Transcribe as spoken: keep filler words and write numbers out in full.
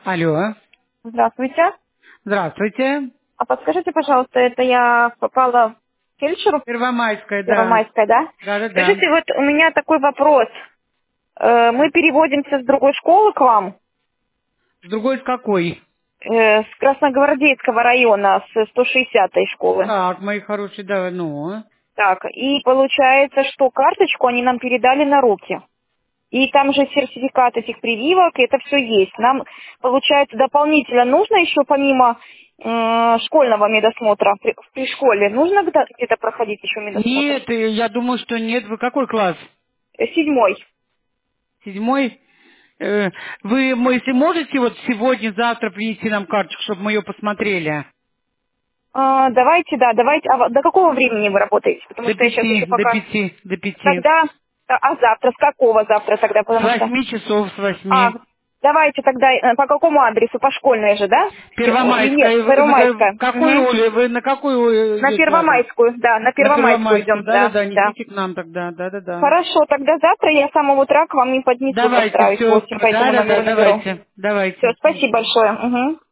Алло. Здравствуйте. Здравствуйте. А подскажите, пожалуйста, это я попала к фельдшеру Первомайская, да. Первомайской, да? Да-да-да. Скажите, вот у меня такой вопрос. Э, Мы переводимся с другой школы к вам, С другой с какой? э, с Красногвардейского района, с сто шестидесятой школы. Так, мои хорошие, да, ну. Так, и получается, что карточку они нам передали на руки. И там же сертификат этих прививок, и это все есть. Нам, получается, дополнительно нужно еще помимо э, школьного медосмотра при, при школе, нужно где- где-то проходить еще медосмотр? Нет, э, я думаю, что нет. Вы какой класс? Э, Седьмой. Седьмой? Э, Вы, м- если можете, вот сегодня, завтра принести нам карточку, чтобы мы ее посмотрели? А, давайте, да, давайте. А во- до какого времени вы работаете? Потому До что я сейчас пяти, еще до пока... пяти, до пяти. Когда? А а завтра? С какого завтра тогда? С Потому что... восьми часов, с А, восьми. давайте тогда э, по какому адресу? По школьной же, да? Э, Или нет, Первомайская. Вы на Первомайская. какую, Мгм. улицу? Вы на какой На идете адрес? Первомайскую, да, на На Первомайскую Первомайскую, идем, да, да-да-да, да. несите к нам тогда, да-да-да. Хорошо, тогда завтра я с самого утра к вам не поднесу Давайте, поставить все, восемь, по этому да-да-да, номеру наберу. давайте, Все, давайте. спасибо большое. Мгм.